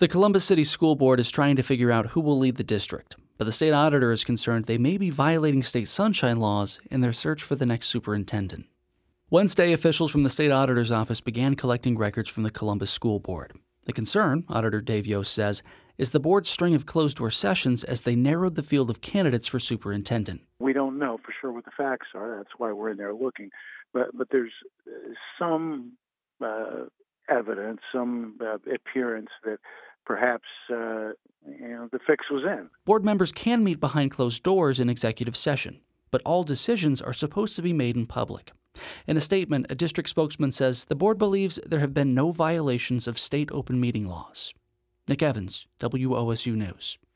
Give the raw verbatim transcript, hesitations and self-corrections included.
The Columbus City School Board is trying to figure out who will lead the district, but the state auditor is concerned they may be violating state sunshine laws in their search for the next superintendent. Wednesday, officials from the state auditor's office began collecting records from the Columbus School Board. The concern, Auditor Dave Yost says, is the board's string of closed-door sessions as they narrowed the field of candidates for superintendent. We don't know for sure what the facts are. That's why we're in there looking. But but there's some uh, evidence, some uh, appearance that perhaps uh, you know the fix was in. Board members can meet behind closed doors in executive session, but all decisions are supposed to be made in public. In a statement, a district spokesman says the board believes there have been no violations of state open meeting laws. Nick Evans, W O S U News.